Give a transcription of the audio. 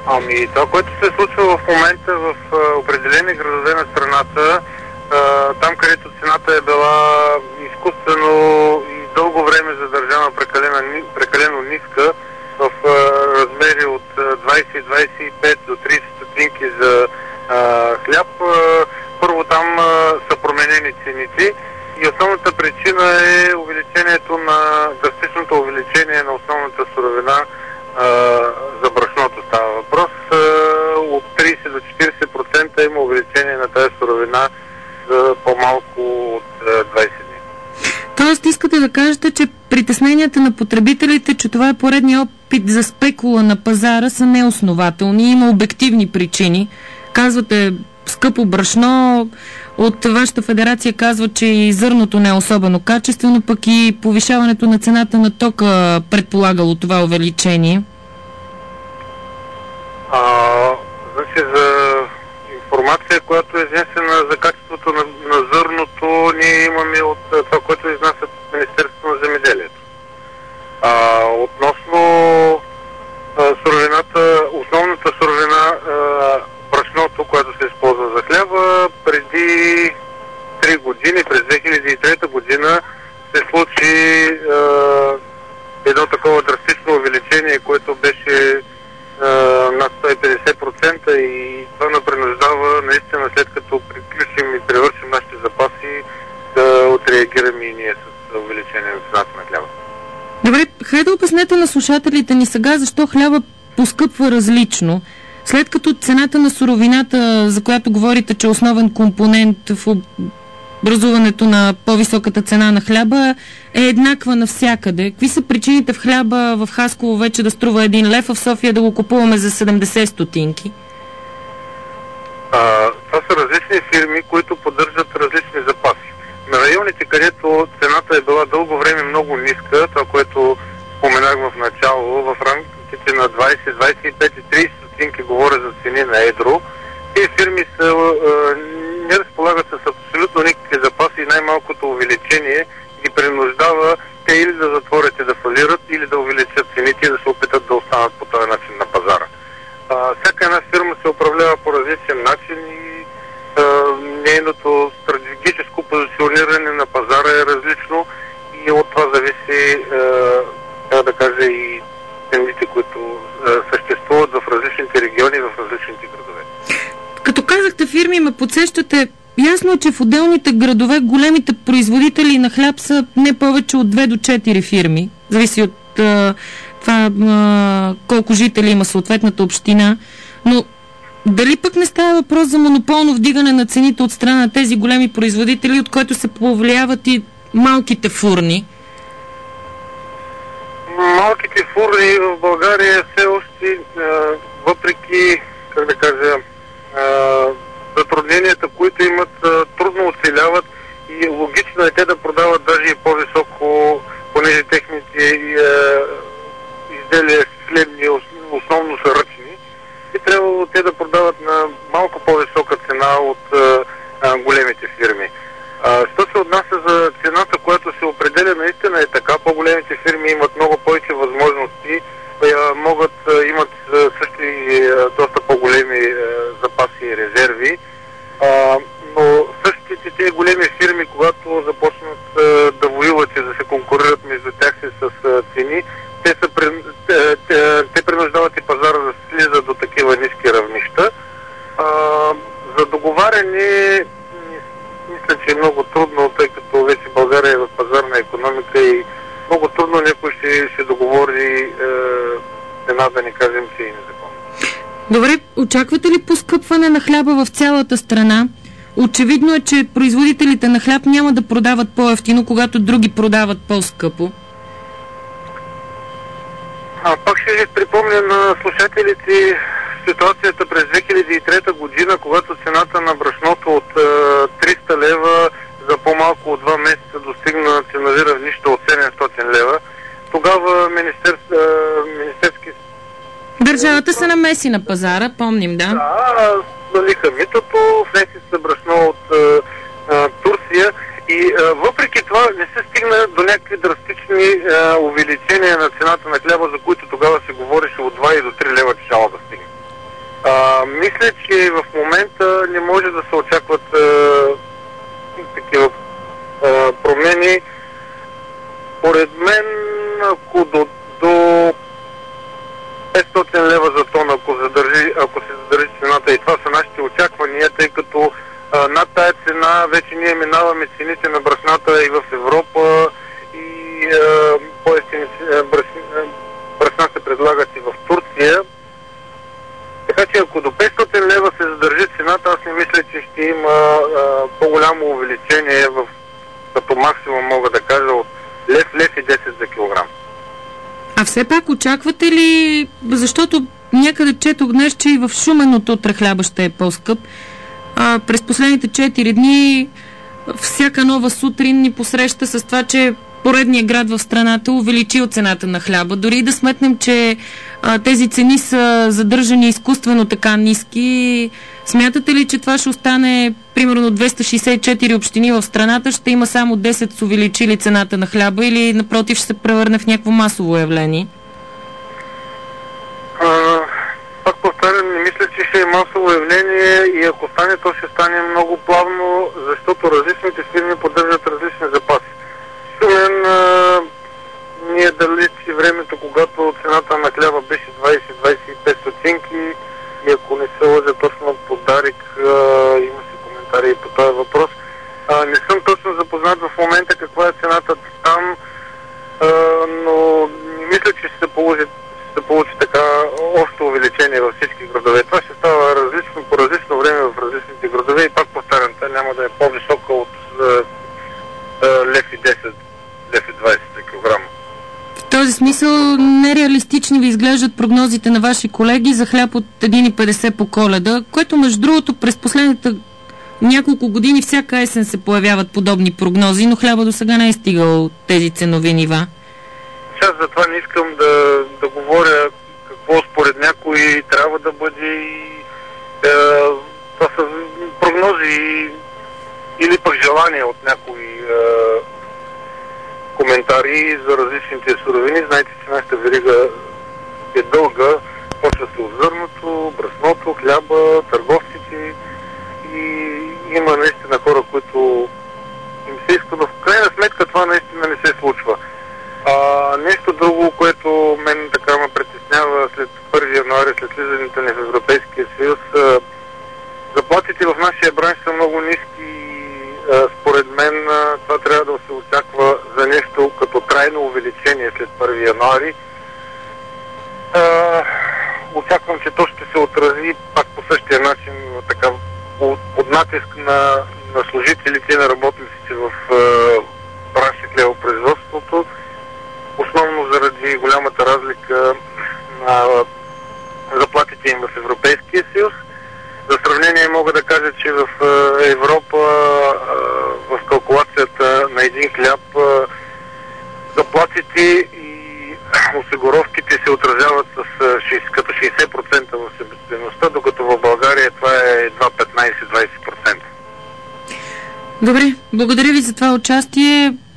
Ами, това, което се случва в момента в определени градове на страната, там, където цената е била изкуствено и дълго време задържана прекалено ниска, в размери от 20-25 до 30 стотинки за хляб, първо там са променени цените и основната причина е драстичното увеличение на основната суровина. За брашното става въпрос. От 30 до 40% има увеличение на тази суровина за по-малко от 20 дни. Тоест искате да кажете, че притесненията на потребителите, че това е поредния опит за спекула на пазара, са неоснователни. Има обективни причини. Казвате скъпо брашно, от вашата федерация казва, че и зърното не е особено качествено, пък и повишаването на цената на тока предполагало това увеличение. Значи за информация, която е изнесена за качеството на зърното, ние имаме от това, което изнасят Министерството на земеделието. Относно суровината, основната суровина, брашното, което се използва за хляба, преди 3 години, през 2003 година, се случи едно такова драстично увеличение, което беше над 150% и това напринуждава наистина, след като приключим и превършим нашите запаси, да отреагираме и ние с увеличение на цената на хляба. Добре, хайде да обяснете на слушателите ни сега защо хляба поскъпва различно. След като цената на суровината, за която говорите, че е основен компонент в образуването на по-високата цена на хляба, е еднаква навсякъде. Какви са причините в хляба в Хасково вече да струва 1 лев, а в София да го купуваме за 70 стотинки? Това са различни фирми, които поддържат различни запаси. На районите, където цената е била дълго време много ниска, това, което споменах в начало, в рамките на 20, 25 и 30 стотинки, говоря за цени на едро, тези фирми не разполагат с абсолютно никакви запаси и най-малкото увеличение ги принуждава те или да затворят и да фалират, или да увеличат цените и да се опитат да останат по този начин на пазара. Всяка една фирма се управлява по различен начин и нейното стратегическо позициониране на пазара е различно и от това зависи, да кажа, и цените, които съществуват в различните региони, в различните градове. Като казахте фирми, ме подсещате, ясно е, че в отделните градове големите производители на хляб са не повече от 2 до 4 фирми. Зависи от това колко жители има съответната община. Но дали пък не става въпрос за монополно вдигане на цените от страна на тези големи производители, от които се повлияват и малките фурни? Малките фурни в България все още, въпреки, затрудненията, които имат, трудно оцеляват и логично е те да продават даже и по-високо, понеже техните изделия хлебни основно са ръчни. И трябвало те да продават на малко по-висока цена от големите фирми. Що се отнася за цената, която се определя, наистина е така. По-големите фирми имат много повече възможности, имат също и доста по-големи запаси и резерви. Но същите тези големи фирми, когато започнат да воюват и да се конкурират между тях с цени, те принуждават и пазара да слиза до такива ниски равнища. За договаряне мисля, че е много трудно, тъй като вече България е в пазарна икономика и много трудно някой ще договори цена, да не кажем, че е незаконно. Добре, очаквате ли поскъпване на хляба в цялата страна? Очевидно е, че производителите на хляб няма да продават по-евтино, когато други продават по-скъпо. Пак ще ви припомня на слушателите ситуацията през 2003 година, когато цената на брашното от 300 лева за по-малко от 2 месеца достигна ценови равнища от 700 лева. Тогава Министерски... Държавата се намеси на пазара, помним, да? Да, свалиха митото, внеси се брашно от Турция и въпреки това не се стигна до някакви драстични увеличения на цената на хляба, за които тогава се говореше от 2 и до 3 лева, че шала да стигне. мисля, че в момента не може да се очакват такива промени. Поред мен, ако до 500 лева за тон, ако се задържи цената, и това са нашите очаквания, тъй като над тая цена вече ние минаваме цените на брашната и в Европа, и по-евтини брашна се предлагат и в Турция. Така че ако до 500 лева се задържи цената, аз не мисля, че ще има по-голямо увеличение, като максимум мога да кажа от лев и 10 за килограм. А все пак очаквате ли, защото някъде четох днес, че и в Шумен от утре хляба ще е по-скъп. През последните 4 дни всяка нова сутрин ни посреща с това, че поредният град в страната увеличил цената на хляба. Дори да сметнем, че тези цени са задържани изкуствено така ниски, смятате ли, че това ще остане примерно 264 общини в страната, ще има само 10 с увеличили цената на хляба, или напротив ще се превърне в някакво масово явление? Пак повтарям, не мисля, че ще е масово явление, и ако стане, то ще стане много плавно, защото различните фирми поддържат различни запаси. Шумен, ние далече времето, когато цената на хляба беше 20-25 стотинки, и ако не се лъжа точно по Дарик, имаше коментари и по този въпрос. Не съм точно запознат в момента каква е цената там, но не мисля, че ще се получи така общо увеличение във всички градове. Това ще става различно по различно време в различните градове, и пак повтарям, тя няма да е по-висока от лев и 10, лев и 20 за килограм. В този смисъл нереалистични ви изглеждат прогнозите на ваши колеги за хляб от 1,50 по Коледа, което между другото през последните няколко години всяка есен се появяват подобни прогнози, но хляба до сега не е стигал тези ценови нива. Аз затова не искам да говоря какво според някои трябва да бъде. Това са прогнози или пък желания от някои коментари за различните суровини. Знаете, че нашата верига е дълга. Почва се от зърното, брашното, хляба, търговците, и има наистина хора, които им се иска, но в крайна сметка това наистина не се случва. Нещо друго, което мен така ме притеснява след 1 януари, след влизането ни в Европейския съюз, заплатите в нашия бранш са много ниски, и според мен това трябва да се очаква за нещо като трайно увеличение след 1 януари. Очаквам, че то ще се отрази пак по същия начин, така, под натиск на служителите и на работниците в бранша хлебопроизводството, основно заради голямата разлика на заплатите им в Европейския съюз. За сравнение мога да кажа, че в Европа в калкулацията на един хляб заплатите и осигуровките се отразяват като 60% в себестойността, докато в България това е едва 15-20%. Добре, благодаря ви за това участие.